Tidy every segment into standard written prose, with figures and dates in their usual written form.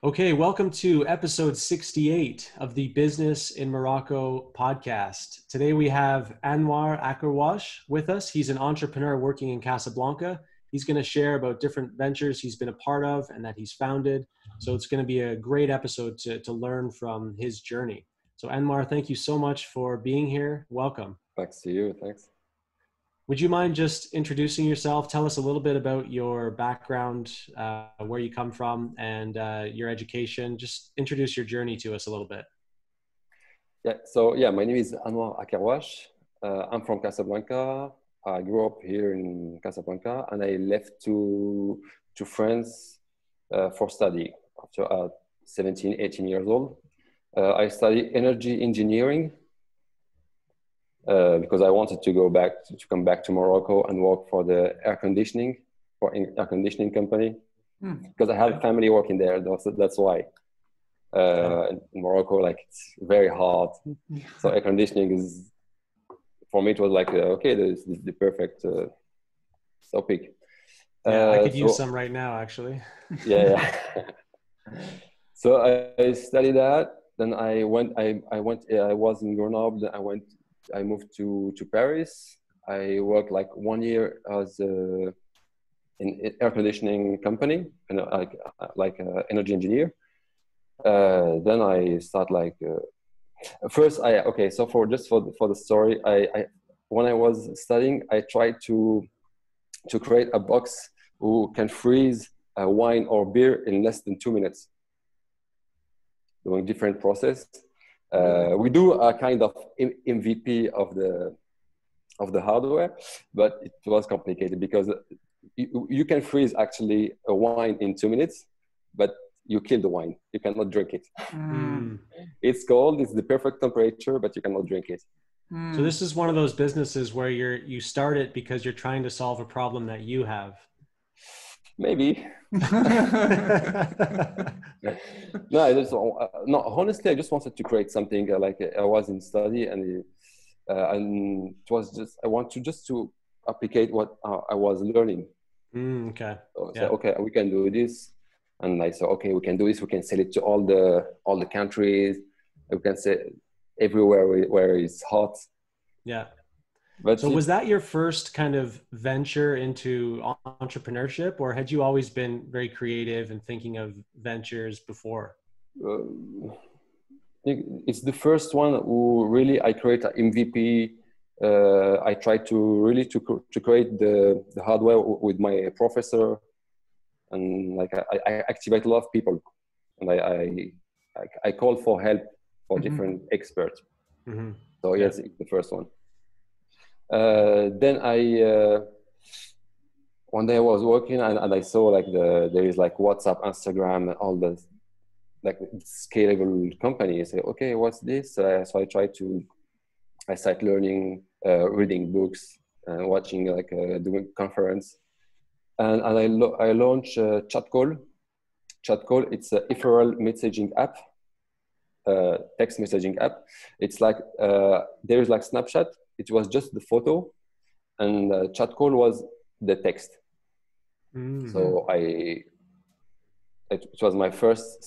Okay, welcome to episode 68 of the Business in Morocco podcast. Today we have Anwar Akarwash with us. He's an entrepreneur working in Casablanca. He's going to share about different ventures he's been a part of and that he's founded. So it's going to be a great episode to learn from his journey. So Anwar, thank you so much for being here. Welcome. Thanks to you. Thanks. Would you mind just introducing yourself? Tell us a little bit about your background, where you come from, and your education. Just introduce your journey to us a little bit. So my name is Anwar Akarwash. I'm from Casablanca. I grew up here in Casablanca, and I left to France for study after 17, 18 years old. I studied energy engineering because I wanted to come back to Morocco and work for the air conditioning company because I have family working there. That's why. In Morocco, like it's very hot, so air conditioning is for me. It was like this is the perfect topic. Yeah, I could use some right now, actually. Yeah. So I studied that. Then I went. I was in Grenoble. Then I moved to Paris. I worked like 1 year as in air conditioning company, like energy engineer. Then I start like first. So for the story, I when I was studying, I tried to create a box who can freeze wine or beer in less than 2 minutes, doing different process. We do a kind of MVP of the hardware, but it was complicated because you can freeze actually a wine in 2 minutes, but you kill the wine. You cannot drink it. It's cold. It's the perfect temperature, but you cannot drink it. So this is one of those businesses where you start it because you're trying to solve a problem that you have. Maybe. No, honestly, I just wanted to create something like I was in study and it was just I want to applicate what I was learning. Okay. So we can do this, and I said we can do this. We can sell it to all the countries. We can sell everywhere where it's hot. Yeah. But so was that your first kind of venture into entrepreneurship, or had you always been very creative and thinking of ventures before? It's the first one who really I create an MVP. I try to really to create the hardware with my professor, and like I activate a lot of people, and I call for help for different experts. So yes, it's the first one. Then one day I was working and I saw like there is like WhatsApp, Instagram, and all the like scalable companies. I say, okay, what's this? So I start learning, reading books, watching like doing conference, and I launch Chatcall. Chatcall, it's a referral messaging app, text messaging app. It's like there is like Snapchat. It was just the photo, and Chatcall was the text. So it was my first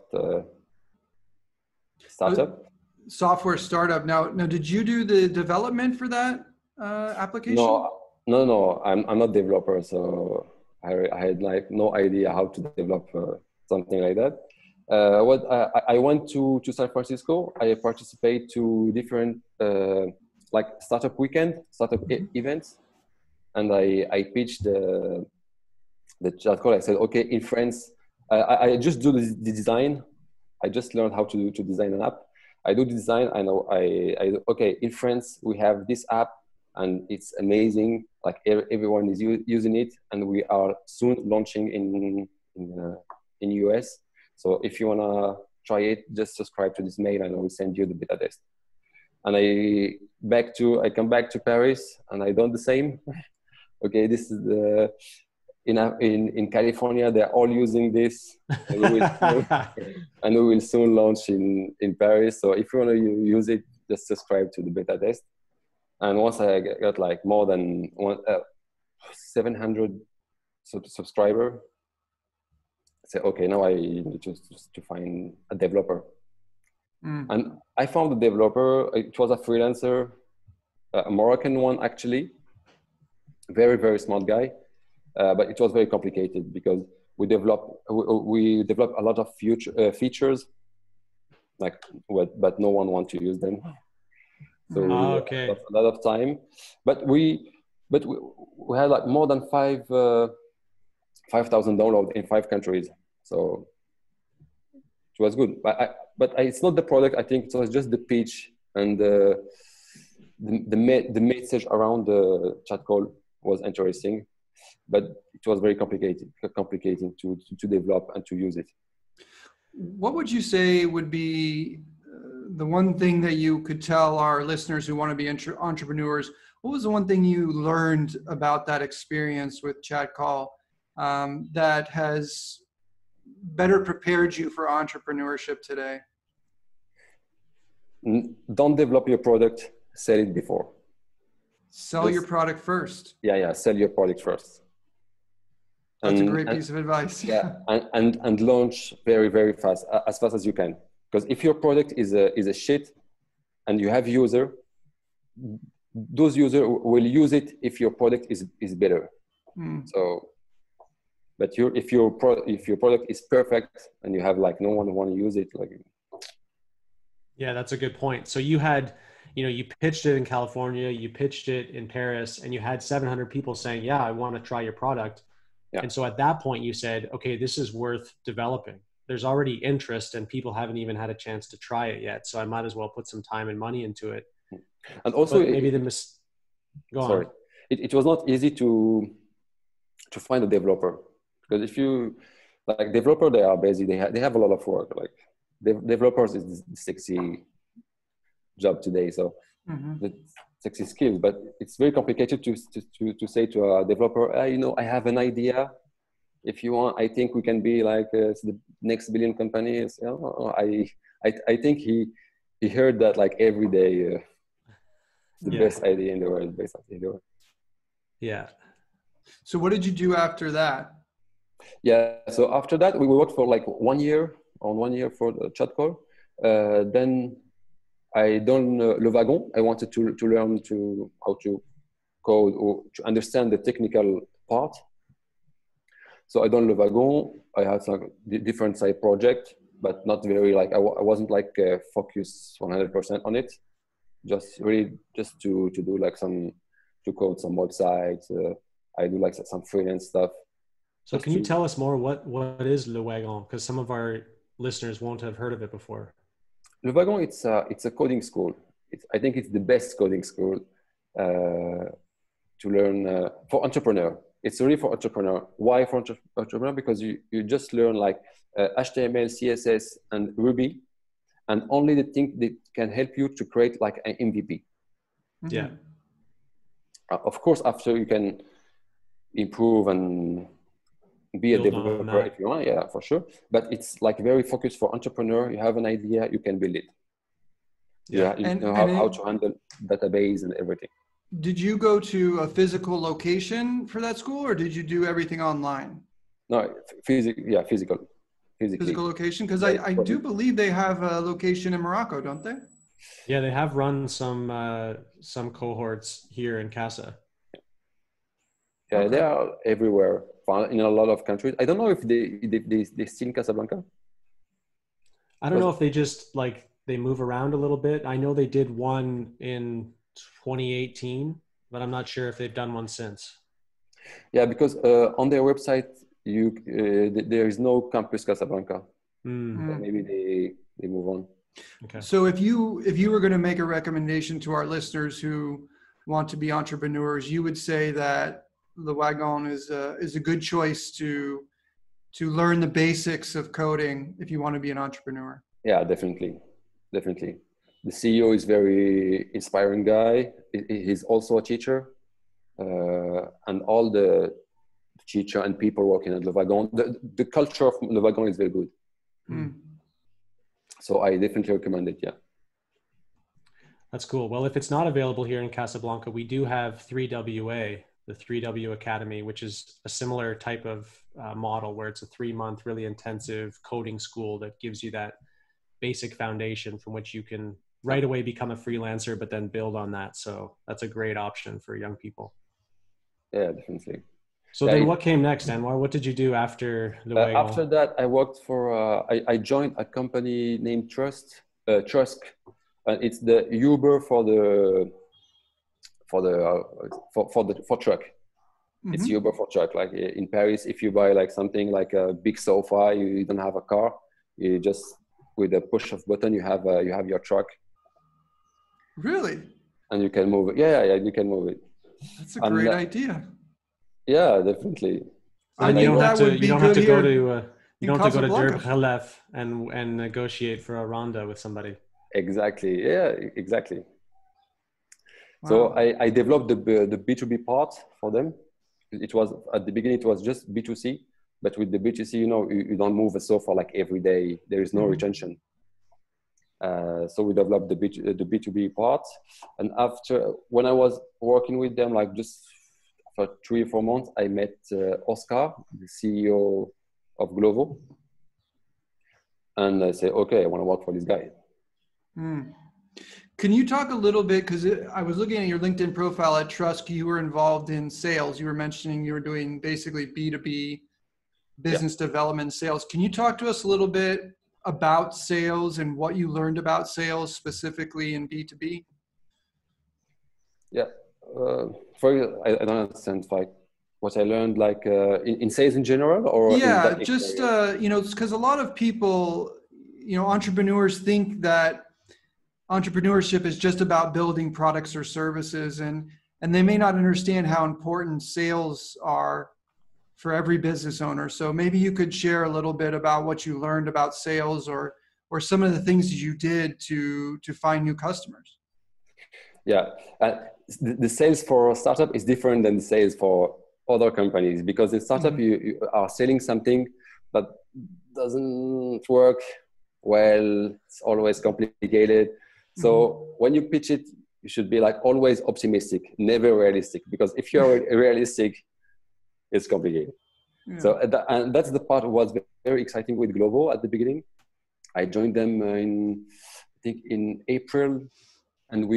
startup. Software startup. Now, did you do the development for that application? No. I'm not developer, so I had like no idea how to develop something like that. I went to San Francisco. I participate to different like startup weekend, events, and I pitched the Chatcall. I said, okay, in France, I just do the design. I just learned how to design an app. I do design. I know. Okay, in France we have this app, and it's amazing. Like everyone is using it, and we are soon launching in US. So if you wanna try it, just subscribe to this mail, and I will send you the beta test. And I come back to Paris, and I done the same. Okay, this is the. In California, they're all using this, and we will soon launch in Paris. So if you want to use it, just subscribe to the beta test. And once I got like more than 700 subscriber, say, okay, now I need to find a developer. Mm. And I found a developer. It was a freelancer, a Moroccan one actually, very, very smart guy. But it was very complicated because we developed a lot of features, like but no one wants to use them. So Okay. a lot of time. But we had like more than 5,000 downloads in 5 countries. So it was good. But it's not the product. I think it was just the pitch and the message around the chat call was interesting, but it was very complicating to develop and to use it. What would you say would be the one thing that you could tell our listeners who want to be entrepreneurs? What was the one thing you learned about that experience with Chat Call that has better prepared you for entrepreneurship today? Don't develop your product, sell it before. Sell your product first. Yeah, sell your product first. That's a great piece of advice. Yeah, and launch very, very fast, as fast as you can. Because if your product is a shit and you have user, those users will use it if your product is better. Mm. So, but if your product is perfect and you have like no one want to use it, like. Yeah, that's a good point. So you had, you pitched it in California, you pitched it in Paris, and you had 700 people saying, yeah, I want to try your product. Yeah. And so at that point you said, okay, this is worth developing. There's already interest and people haven't even had a chance to try it yet. So I might as well put some time and money into it. And also it was not easy to find a developer, because if you like developer, they are busy. They have a lot of work. Like developers is the sexy job today. So the sexy skill, but it's very complicated to say to a developer, I have an idea. If you want, I think we can be like the next billion companies. I think he heard that like every day. The best idea in the world, basically. Yeah. So what did you do after that? Yeah. So after that, we worked for like 1 year for the chat call. Then I done Le Wagon. I wanted to learn how to code or to understand the technical part. So I done Le Wagon. I had some different side project, but not very like I wasn't like focused 100% on it. Just to do like to code some websites. I do like some freelance stuff. So can you tell us more what is Le Wagon? Because some of our listeners won't have heard of it before. Le Wagon, it's a coding school. I think it's the best coding school to learn for entrepreneur. It's really for entrepreneur. Why for entrepreneur? Because you just learn like HTML, CSS, and Ruby, and only the thing that can help you to create like an MVP. Yeah. Of course, after you can improve and be a developer if you want, yeah, for sure. But it's like very focused for entrepreneur. You have an idea, you can build it. Yeah, you know how to handle database and everything. Did you go to a physical location for that school, or did you do everything online? No, physical. Physical location, because I do believe they have a location in Morocco, don't they? Yeah, they have run some cohorts here in Casa. Yeah, okay. They are everywhere, in a lot of countries. I don't know if they still in Casablanca. I don't know if they just like they move around a little bit. I know they did one in 2018, but I'm not sure if they've done one since. Yeah, because on their website, there is no campus Casablanca. So maybe they move on. Okay. So if you were going to make a recommendation to our listeners who want to be entrepreneurs, you would say that Le Wagon is a good choice to learn the basics of coding if you want to be an entrepreneur. Yeah, definitely. The CEO is very inspiring guy. He's also a teacher, and all the teacher and people working at Le Wagon, the culture of Le Wagon is very good. So I definitely recommend it. Yeah. That's cool. Well, if it's not available here in Casablanca, we do have 3WA, the 3W Academy, which is a similar type of model where it's a 3-month, really intensive coding school that gives you that basic foundation from which you can right away become a freelancer, but then build on that. So that's a great option for young people. Yeah, definitely. So then what came next, Anwar? What did you do after Luego? After that, I worked for, I joined a company named Trusk. It's the Uber for truck. Mm-hmm. It's Uber for truck. Like in Paris, if you buy like something like a big sofa, you don't have a car. You just, with a push of button, you have your truck. Really? And you can move it. Yeah, you can move it. That's a great idea. Yeah, definitely. So you don't have to go to Derb Khalef and negotiate for a ronda with somebody. Exactly. Yeah, exactly. Wow. So I developed the B2B part for them. It was at the beginning, it was just B2C, but with the B2C, you don't move a sofa like every day. There is no retention. So we developed the B2B part. And after, when I was working with them, like just for 3 or 4 months, I met Oscar, the CEO of Glovo. And I said, okay, I want to work for this guy. Can you talk a little bit, because I was looking at your LinkedIn profile at Trusk, you were involved in sales. You were mentioning you were doing basically B2B business development sales. Can you talk to us a little bit about sales and what you learned about sales specifically in B2B? Yeah. I don't understand like what I learned like in sales in general or just because a lot of people, entrepreneurs think that entrepreneurship is just about building products or services, and they may not understand how important sales are for every business owner. So maybe you could share a little bit about what you learned about sales or some of the things you did to find new customers. Yeah. The sales for a startup is different than the sales for other companies, because in startup you are selling something that doesn't work well. It's always complicated. So when you pitch it, you should be like always optimistic, never realistic, because if you're realistic, it's complicated. Yeah. So and that's the part that was very exciting with Glovo at the beginning. I joined them in April, and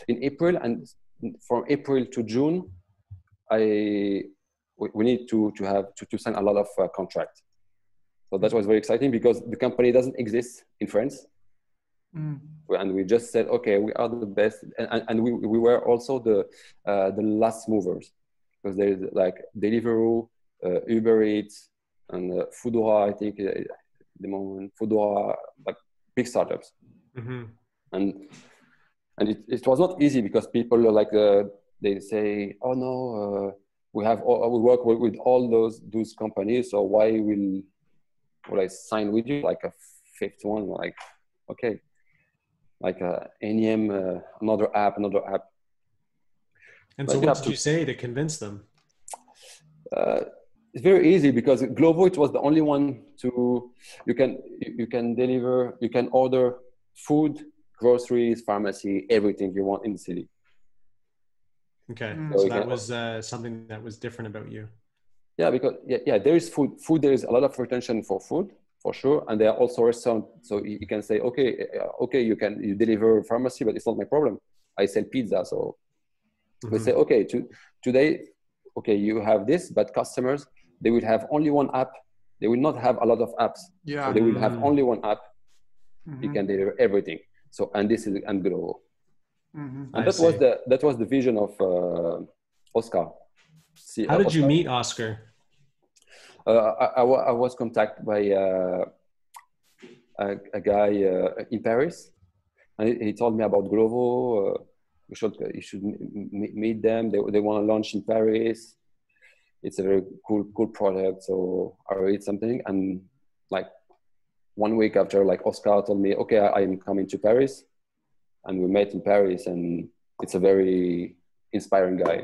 from April to June, we need to sign a lot of contracts. So that was very exciting because the company doesn't exist in France. And we just said, okay, we are the best. And we were also the last movers, because there's like Deliveroo, Uber Eats, and Foodora, I think, at the moment, Foodora, like big startups. And it was not easy because people are like, they say, oh no, we work with all those companies, so why will I sign with you, like a fifth one? Like, okay, like NEM, another app. And so what did you say to convince them? It's very easy because Glovo, it was the only one you can deliver, you can order food, groceries, pharmacy, everything you want in the city. Okay, so that was something that was different about you. Yeah, because there is food. There is a lot of retention for food, for sure, and there are also restaurants. So you can say, okay, you deliver pharmacy, but it's not my problem. I sell pizza, so we say, okay, today, okay, you have this, but customers, they will have only one app. They will not have a lot of apps. Yeah, so they will have only one app. You can deliver everything. So, and this is Glovo. And that was the vision of Oscar. How did you meet Oscar? I was contacted by a guy in Paris, and he told me about Glovo. You should meet them. They want to launch in Paris. It's a very cool product. So I read something, and like 1 week after, like Oscar told me, okay, I am coming to Paris, and we met in Paris, and it's a very inspiring guy.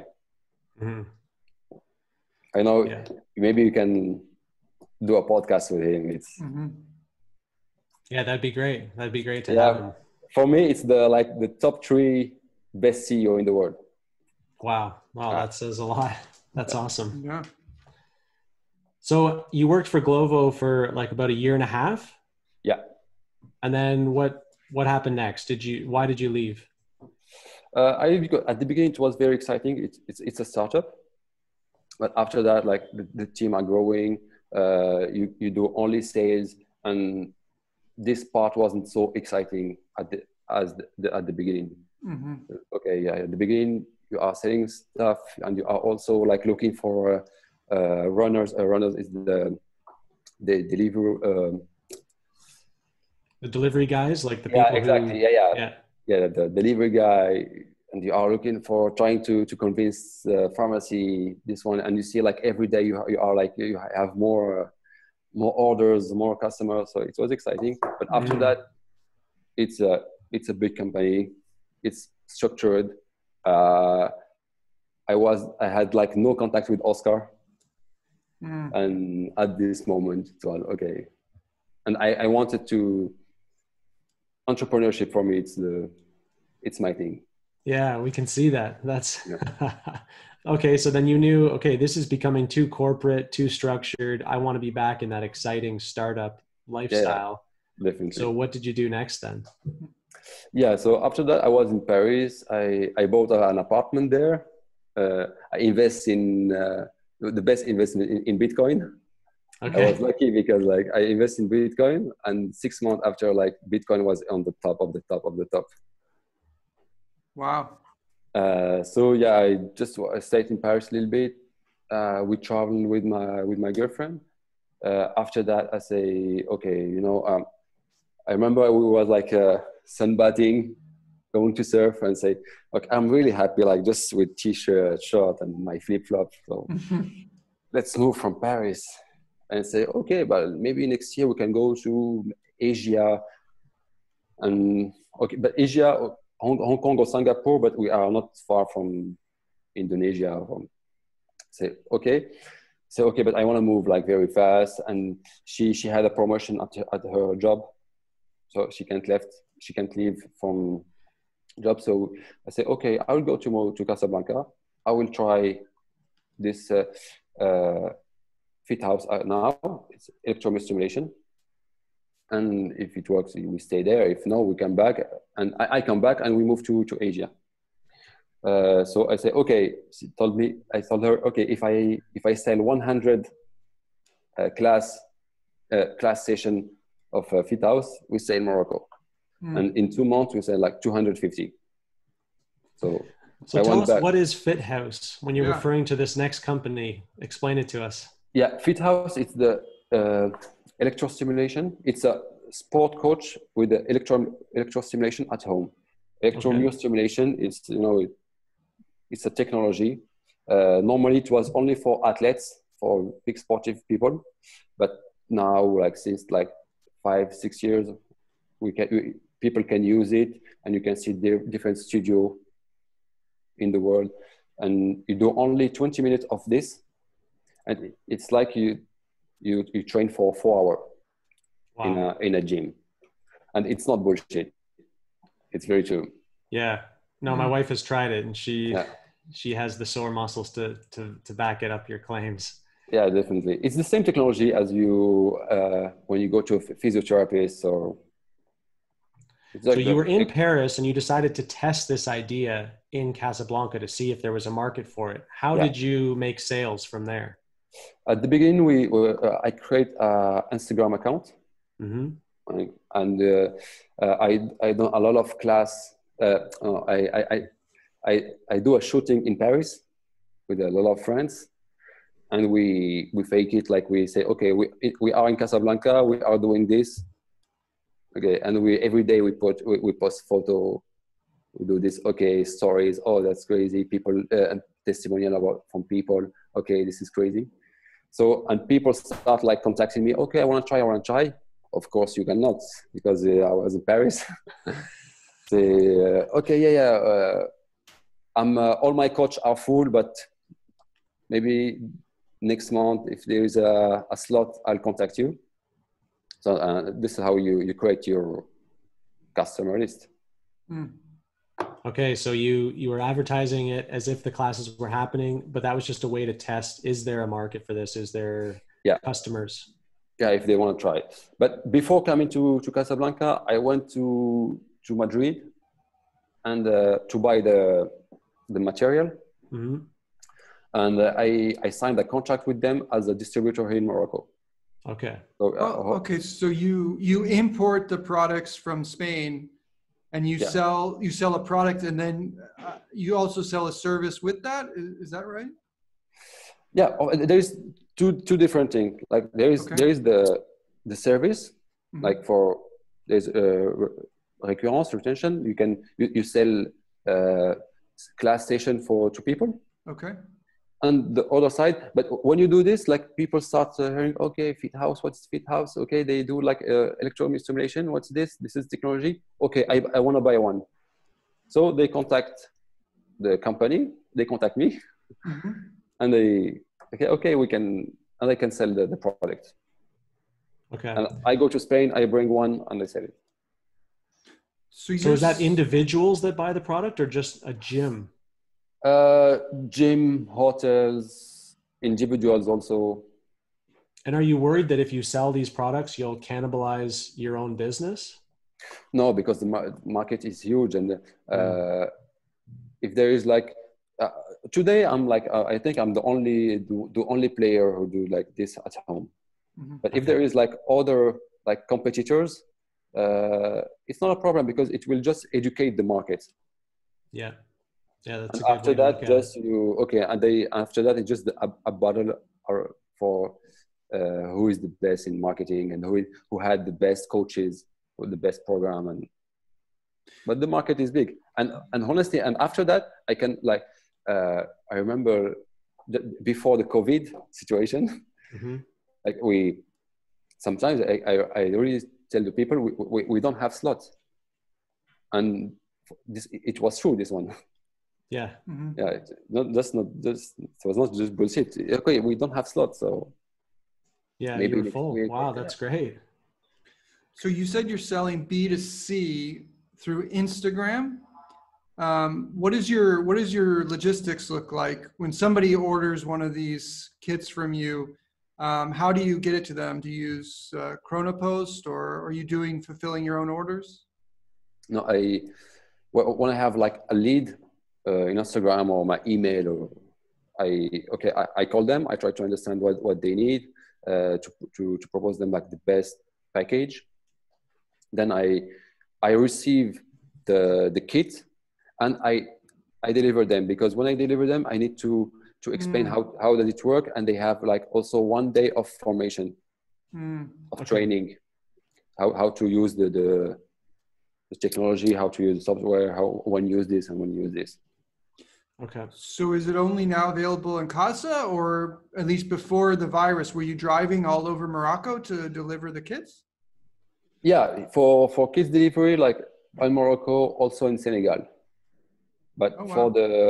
I know maybe you can do a podcast with him. Yeah, that'd be great. That'd be great to have him. For me, it's the top 3 best CEO in the world. Wow, that says a lot. That's awesome. Yeah. So you worked for Glovo for like about a year and a half, Yeah. and then what happened next? Why did you leave? Because at the beginning it was very exciting. It's a startup, but after that, like the team are growing. You do only sales, and this part wasn't so exciting at the beginning. Mm-hmm. Okay, yeah, at the beginning you are selling stuff, and you are also like looking for runners. Runners is the delivery. The delivery guys, like the Yeah, people exactly. who, Yeah. yeah. Yeah, the delivery guy, and you are looking for trying to convince the pharmacy this one, and you see like every day you are like you have more orders, more customers. So it was exciting. But after that, it's a big company. It's structured. I had like no contact with Oscar, and at this moment, it was okay. And I wanted to entrepreneurship for me. It's my thing. Yeah, we can see that. That's Yeah. okay. So then you knew, okay, this is becoming too corporate, too structured. I want to be back in that exciting startup lifestyle. Yeah, definitely. So what did you do next then? Yeah, so after that, I was in Paris. I bought an apartment there. I invest in the best investment in Bitcoin. Okay. I was lucky because like I invest in Bitcoin, and 6 months after, like Bitcoin was on the top of the top of the top. Wow. So yeah, I stayed in Paris a little bit. We traveled with my girlfriend. After that, I say, okay, I remember we was like sunbathing, going to surf, and say, okay, I'm really happy, like just with t-shirt, short, and my flip flops. So let's move from Paris, and say, okay, but maybe next year we can go to Asia, and okay, but Asia, Hong Kong or Singapore, but we are not far from Indonesia. Say, okay. So okay, but I want to move like very fast, and she had a promotion at her job, so she can't leave from job. So I say, okay, I will go tomorrow to Casablanca. I will try this fit house now. It's electromyostimulation, and if it works, we stay there. If no, we come back, and I come back, and we move to Asia. So I say, okay. I told her, okay, if I sell 100 class session of fit house, we stay in Morocco, and in 2 months we sell like 250. So tell us, what is Fit House? When you're referring to this next company, explain it to us. Yeah, Fit House, it's the electrostimulation. It's a sport coach with the electrostimulation at home. Electromyostimulation is, it's a technology. Normally it was only for athletes, for big sportive people, but now, like since like 5-6 years, people can use it, and you can see different studio in the world, and you do only 20 minutes of this, and it's like you train for 4 hours. Wow. in a gym, and it's not bullshit. It's very true. Yeah. No, my wife has tried it, and she has the sore muscles to back it up your claims. Yeah, definitely. It's the same technology as you when you go to a physiotherapist or. So you were in Paris, and you decided to test this idea in Casablanca to see if there was a market for it. How did you make sales from there? At the beginning, I create an Instagram account, and I do a lot of class. I do a shooting in Paris with a lot of friends, and we fake it, like we say, okay, we are in Casablanca, we are doing this. Okay, and every day we post photo, we do this, okay, stories. Oh, that's crazy. People testimonial from people. Okay, this is crazy. So, and people start like contacting me. Okay, I want to try. Of course, you cannot, because I was in Paris. Say, okay, I'm all my coach are full, but maybe next month, if there is a slot, I'll contact you. So this is how you create your customer list. Okay, so you were advertising it as if the classes were happening, but that was just a way to test, is there a market for this? Is there Yeah. customers? Yeah, if they want to try it. But before coming to Casablanca, I went to Madrid and to buy the material. Mm-hmm. And I signed a contract with them as a distributor here in Morocco. Okay. So, Okay, so you import the products from Spain, and you sell a product, and then you also sell a service with that. Is that right? Yeah, there is two different things. Like there is the service, like for there's recurrence retention. You sell class station to people. Okay. And the other side, but when you do this, like people start hearing, okay, Fit House, what's Fit House? Okay, they do like electrostimulation. What's this? This is technology. Okay, I want to buy one. So they contact the company, they contact me, and they, okay, we can, and I can sell the product. Okay. And I go to Spain, I bring one, and I sell it. So is that individuals that buy the product or just a gym? Gym, hotels, individuals also. And are you worried that if you sell these products, you'll cannibalize your own business? No, because the market is huge. And if there is like, today I'm like, I think I'm the only player who do like this at home. But if there is like other like competitors, it's not a problem because it will just educate the market. Yeah. Yeah, that's and a good after way to that, look at just it. after that, it's just a battle for who is the best in marketing and who had the best coaches with the best program. But the market is big, and honestly, and after that, I can like I remember before the COVID situation, like sometimes I really tell the people we don't have slots, and it was true, this one. Yeah. Yeah, it was not just bullshit. Okay, we don't have slots, so yeah, maybe you're full. Wow, that's great. So you said you're selling B2C through Instagram. What is your logistics look like when somebody orders one of these kits from you? How do you get it to them? Do you use Chronopost, or are you fulfilling your own orders? No, when I have like a lead in Instagram or my email, or I call them. I try to understand what they need to propose them like the best package. Then I receive the kit and I deliver them, because when I deliver them, I need to explain how does it work, and they have like also 1 day of formation of training, how to use the technology, how to use the software, when use this and when use this. Okay. So is it only now available in Casa, or at least before the virus, were you driving all over Morocco to deliver the kits? Yeah, for kids delivery, like in Morocco, also in Senegal. But for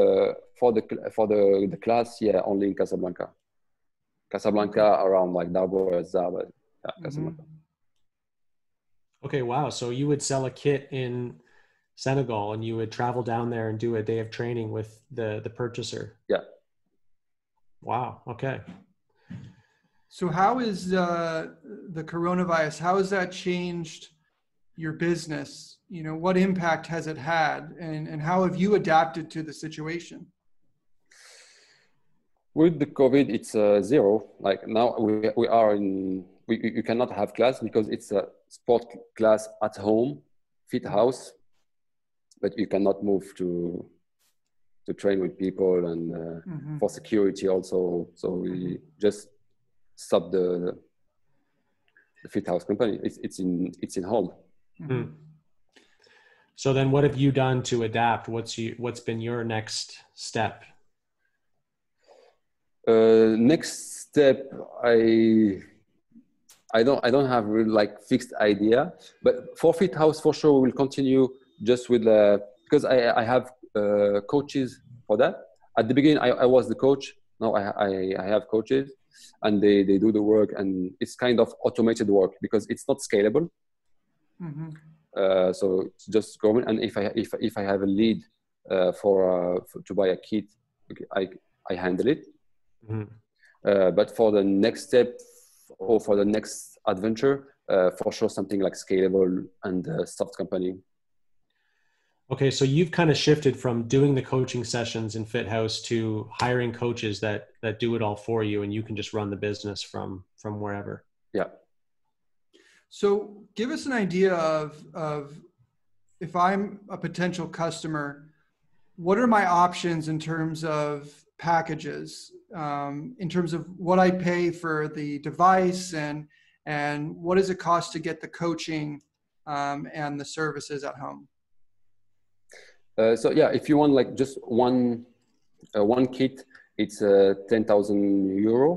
the class, yeah, only in Casablanca. Casablanca around like Darbour, Zaba, Casablanca. Okay, wow. So you would sell a kit in Senegal and you would travel down there and do a day of training with the purchaser. Yeah. Wow. Okay. So how is the coronavirus, how has that changed your business? You know, what impact has it had, and how have you adapted to the situation? With the COVID, it's zero. Like now we are you cannot have class because it's a sport class at home, Fit House, but you cannot move to train with people, and for security also. So we just stop the Fit House company. It's in hold. So then what have you done to adapt? What's been your next step? Next step, I don't have really like fixed idea, but for Fit House for sure we will continue just with because I have coaches for that. At the beginning I was the coach. Now I have coaches, and they do the work, and it's kind of automated work because it's not scalable. So it's just going, and if I have a lead to buy a kit, I handle it. Mhm. But for the next step or for the next adventure, for sure something like scalable and soft company. Okay, so you've kind of shifted from doing the coaching sessions in FitHouse to hiring coaches that do it all for you, and you can just run the business from wherever. Yeah. So give us an idea of if I'm a potential customer, what are my options in terms of packages, in terms of what I pay for the device, and what does it cost to get the coaching and the services at home? So yeah, if you want like just one kit, it's 10,000 euro.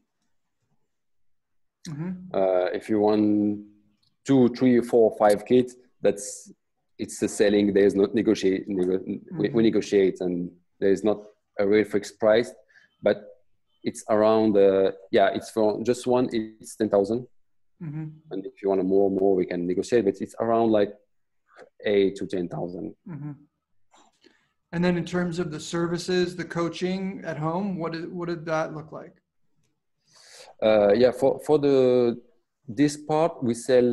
Mm-hmm. If you want 2, 3, 4, 5 kits, it's the selling. There's not negotiate. We negotiate, and there is not a real fixed price, but it's around. It's for just one. It's 10,000, and if you want more, we can negotiate. But it's around like 8 to 10,000. And then in terms of the services, the coaching at home, what did that look like? For this part, we sell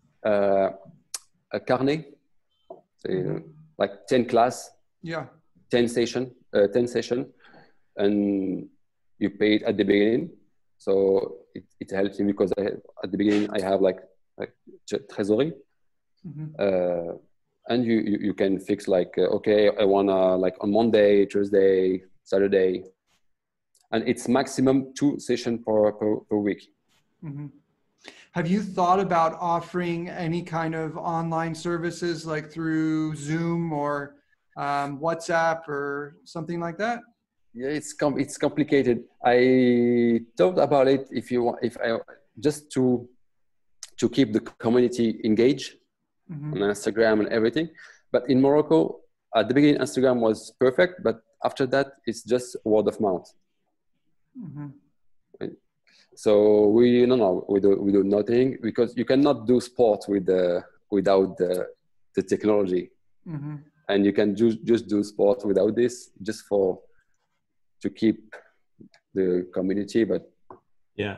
a carnet, like 10 class, 10 session, and you pay it at the beginning. So it helps me because at the beginning I have like treasury. And you can fix like, okay, I wanna like on Monday, Tuesday, Saturday, and it's maximum 2 sessions per week. Have you thought about offering any kind of online services like through Zoom or WhatsApp or something like that? Yeah, it's complicated. I thought about it. If I just to keep the community engaged on Instagram and everything. But in Morocco, at the beginning, Instagram was perfect, but after that, it's just word of mouth. Right? So we do nothing, because you cannot do sport without the technology, and you can just do sport without this, just to keep the community. But yeah.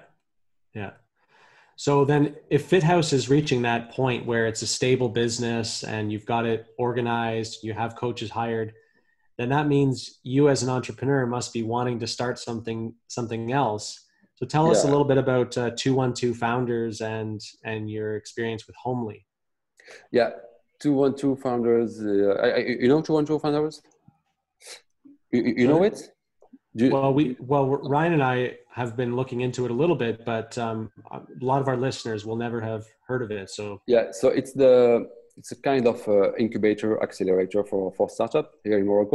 So then if FitHouse is reaching that point where it's a stable business and you've got it organized, you have coaches hired, then that means you as an entrepreneur must be wanting to start something else. So tell us a little bit about 212 Founders and your experience with Homely. Yeah, 212 Founders. You know 212 Founders? You know it? Ryan and I have been looking into it a little bit, but a lot of our listeners will never have heard of it. So so it's a kind of incubator accelerator for startup here in Morocco.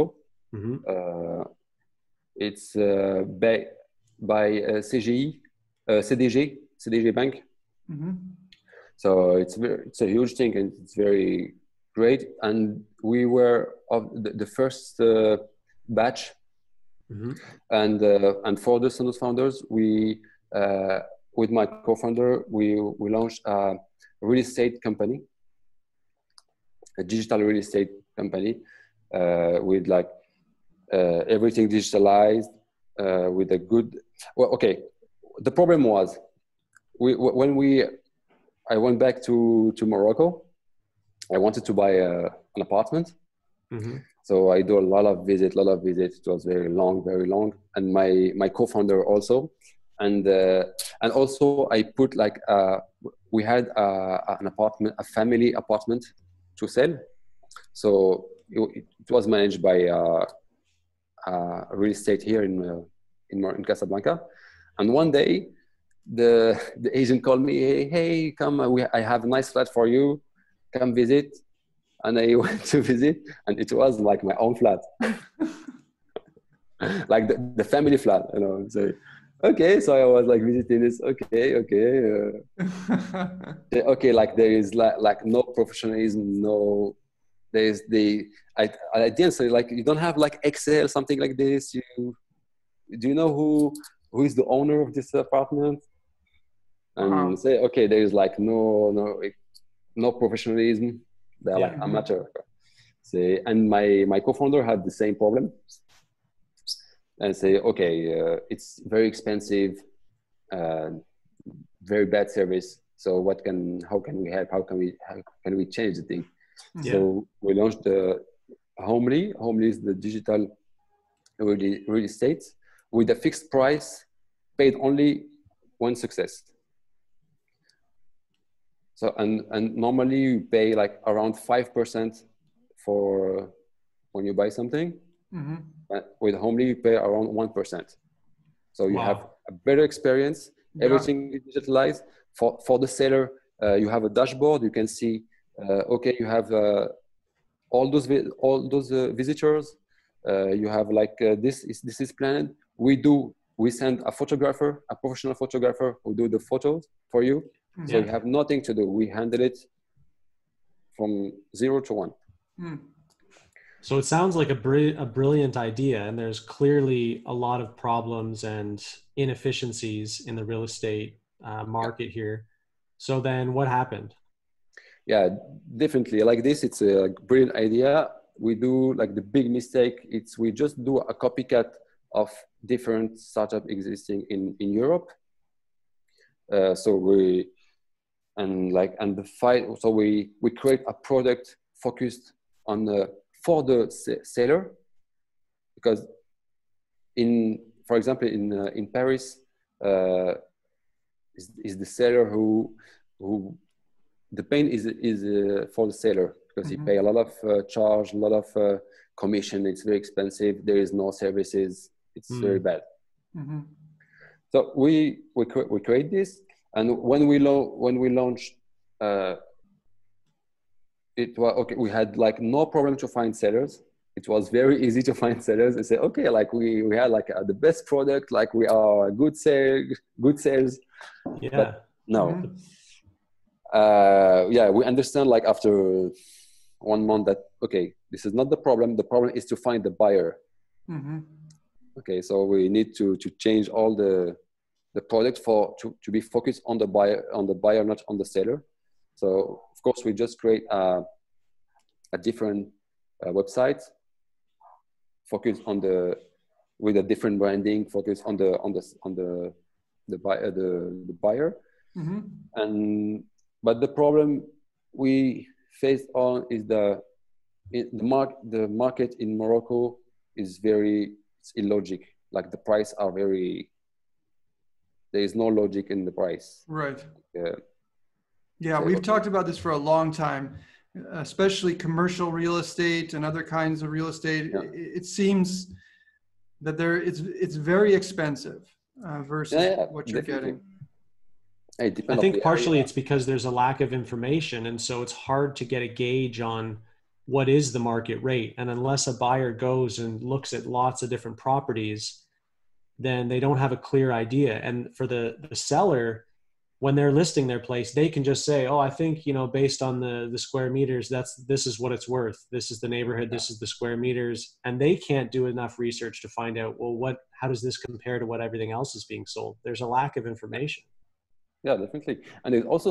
It's by CDG Bank. So it's a huge thing, and it's very great. And we were of the first batch. And for the 212 Founders, we with my co-founder, we launched a real estate company, a digital real estate company, with like everything digitalized, with a good. Well, okay. The problem was when I went back to Morocco, I wanted to buy an apartment. So I do a lot of visits. It was very long. And my co-founder also. And also I put like, we had an apartment, a family apartment to sell. So it was managed by real estate here in Casablanca. And one day the agent called me, hey, come, I have a nice flat for you. Come visit. And I went to visit, and it was like my own flat, like the family flat, you know. So, okay, so I was like visiting this. Okay, like there is like no professionalism, no. There's I didn't say like you don't have like Excel, something like this. Do you know who is the owner of this apartment? And say okay, there is like no professionalism. They're like amateur. Say, and my co-founder had the same problem, and say, okay, it's very expensive, very bad service. So how can we help? How can we change the thing? Yeah. So we launched the Homely. Homely is the digital real estate with a fixed price, paid only when success. So and normally you pay like around 5% for when you buy something. Mm-hmm. With Homely you pay around 1%. So you Wow. have a better experience. Everything is digitalized. For the seller, you have a dashboard. You can see, okay, you have all those visitors. You have like this is planned. We send a photographer, a professional photographer who do the photos for you. Mm-hmm. So you have nothing to do. We handle it from 0 to 1. Mm. So it sounds like a brilliant idea, and there's clearly a lot of problems and inefficiencies in the real estate market here. So then what happened? Yeah, definitely. Like this, it's a brilliant idea. We do like the big mistake. We just do a copycat of different startups existing in Europe. So we create a product focused on for the seller, because for example in Paris is the seller who the pain is for the seller, because Mm-hmm. he pay a lot of charge, a lot of commission. It's very expensive. There is no services. It's very bad. Mm-hmm. So we create this, and when we launched, it was okay. We had like no problem to find sellers. It was very easy to find sellers. I said, okay, like we had like the best product, like we are good sales. Yeah. But no. Mm-hmm. Yeah, we understand like after 1 month that, okay, this is not the problem. The problem is to find the buyer. Mm-hmm. Okay, so we need to change all the product to be focused on the buyer, not on the seller. So of course we just create a different website, focus with a different branding, focus on the buyer. Mm-hmm. But the problem we faced on is the market in Morocco is it's illogic. Like the price are there is no logic in the price. Right. Yeah, we've talked about this for a long time, especially commercial real estate and other kinds of real estate. Yeah. It seems that it's very expensive versus what you're definitely getting. I think partially it's because there's a lack of information, and so it's hard to get a gauge on what is the market rate. And unless a buyer goes and looks at lots of different properties, then they don't have a clear idea. And for the seller, when they're listing their place, they can just say, oh, I think, based on the square meters, this is what it's worth. This is the neighborhood. This is the square meters. And they can't do enough research to find out, well, how does this compare to what everything else is being sold? There's a lack of information. Yeah, definitely. And there's also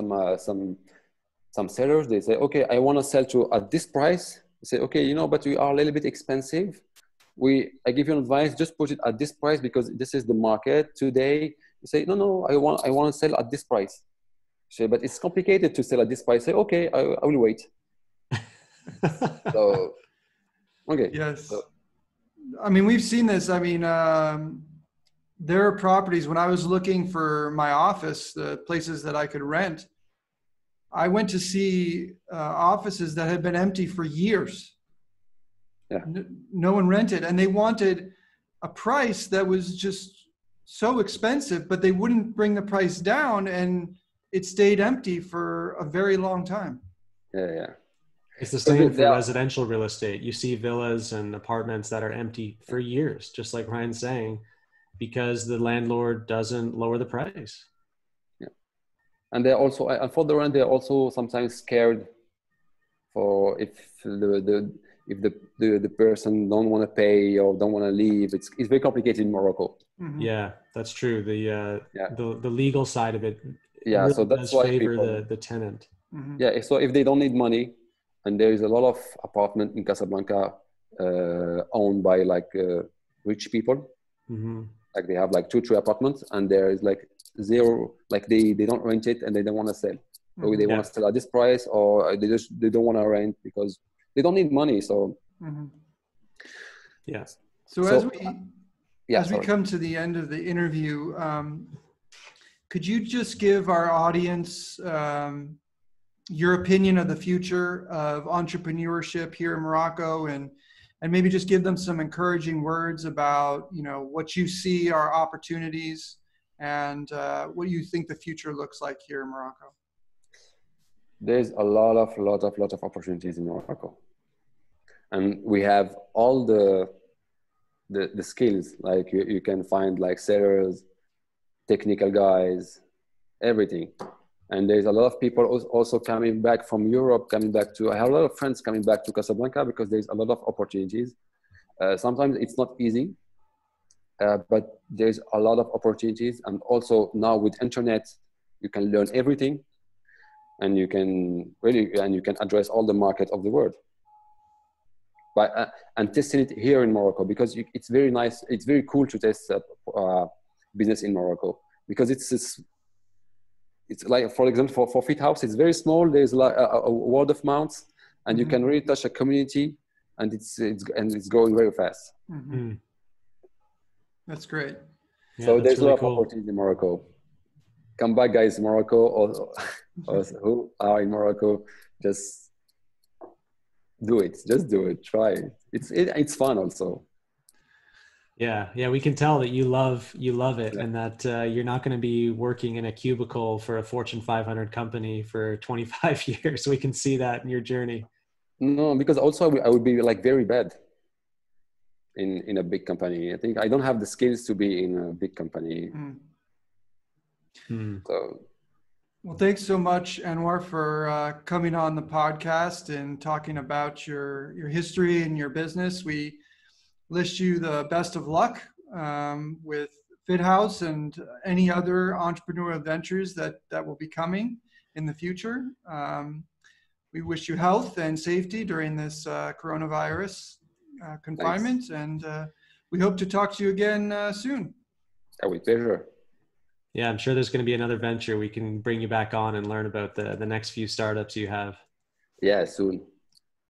some sellers, they say, okay, I want to sell at this price. They say, okay, but we are a little bit expensive. I give you advice, just put it at this price because this is the market today. You say, no, I want to sell at this price. Say, but it's complicated to sell at this price. Say, okay, I will wait. So, okay. Yes. So. I mean, we've seen this. I mean, there are properties, when I was looking for my office, the places that I could rent, I went to see offices that had been empty for years. Yeah. No one rented, and they wanted a price that was just so expensive, but they wouldn't bring the price down, and it stayed empty for a very long time. Yeah. It's the same for residential real estate. You see villas and apartments that are empty for years, just like Ryan's saying, because the landlord doesn't lower the price. Yeah. And they're also, and for the rent, they're also sometimes scared for if the person don't want to pay or don't want to leave. It's very complicated in Morocco. Mm-hmm. Yeah, that's true. The legal side of it. Yeah, really so that's does why favor the tenant. Mm-hmm. Yeah, so if they don't need money, and there is a lot of apartment in Casablanca owned by like rich people. Mm-hmm. Like they have like 2-3 apartments, and there is like zero, like they don't rent it and they don't want to sell. So they want to sell at this price, or they don't want to rent because they don't need money. So yes. So as we sorry. come to the end of the interview, could you just give our audience your opinion of the future of entrepreneurship here in Morocco, and maybe just give them some encouraging words about, you know, what you see are opportunities and what you think the future looks like here in Morocco? There's a lot of opportunities in Morocco, and we have all the skills. Like you can find like sellers, technical guys, everything. And there's a lot of people also coming back from Europe, I have a lot of friends coming back to Casablanca because there's a lot of opportunities. Sometimes it's not easy, but there's a lot of opportunities. And also now with internet, you can learn everything, and you can address all the market of the world. And testing it here in Morocco, because it's very nice. It's very cool to test business in Morocco, because it's like, for example, for Fit House, it's very small. There's like a word of mouth, and you can really touch a community, and it's going very fast. Mm-hmm. That's great. Yeah, so that's there's really a lot cool. of opportunity in Morocco. Come back, guys, Morocco, or who are in Morocco, just do it. Just do it. Try it. It's fun also. Yeah, we can tell that you love it, and that you're not going to be working in a cubicle for a Fortune 500 company for 25 years. We can see that in your journey. No, because also I would be like very bad in a big company. I think I don't have the skills to be in a big company. So, well, thanks so much, Anwar, for coming on the podcast and talking about your history and your business. We wish you the best of luck with Fit House and any other entrepreneurial ventures that will be coming in the future. We wish you health and safety during this coronavirus confinement. Thanks. And we hope to talk to you again soon. With pleasure. Yeah, I'm sure there's going to be another venture we can bring you back on and learn about the next few startups you have. Yeah, soon.